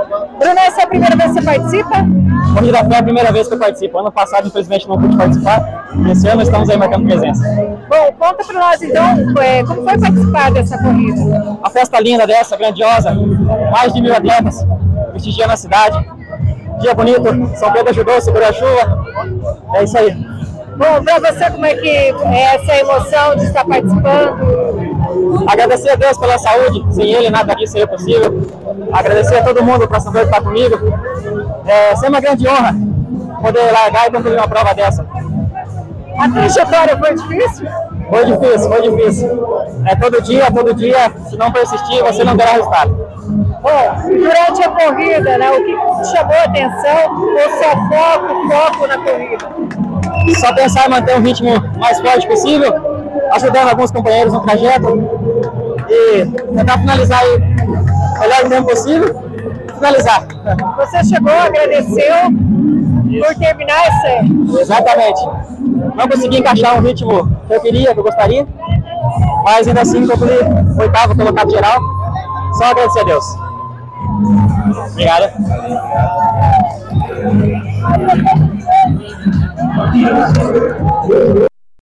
Bruno, essa é a primeira vez que você participa? Corrida foi a primeira vez que eu participo. Ano passado, infelizmente, não pude participar. Esse ano estamos aí marcando presença. Bom, conta para nós então, como foi participar dessa corrida? Uma festa linda dessa, grandiosa, mais de 1000 atletas prestigiando a cidade. Dia bonito, São Pedro ajudou, segurou a chuva. É isso aí. Bom, para você, como é que é essa emoção de estar participando? Agradecer a Deus pela saúde, sem Ele nada disso seria possível. Agradecer a todo mundo, para saber que está comigo. É sempre uma grande honra poder largar e concluir uma prova dessa. A trajetória foi difícil? Foi difícil. É todo dia, se não persistir, você não terá resultado. Bom, durante a corrida, né, o que te chamou a atenção ou só foco na corrida? Só pensar em manter um ritmo mais forte possível, ajudando alguns companheiros no trajeto e tentar finalizar aí o melhor tempo possível e finalizar. Você chegou, agradeceu por terminar esse? Exatamente. Não consegui encaixar um ritmo que eu queria, que eu gostaria, mas ainda assim concluí o 8º colocado geral. Só agradecer a Deus. Obrigado.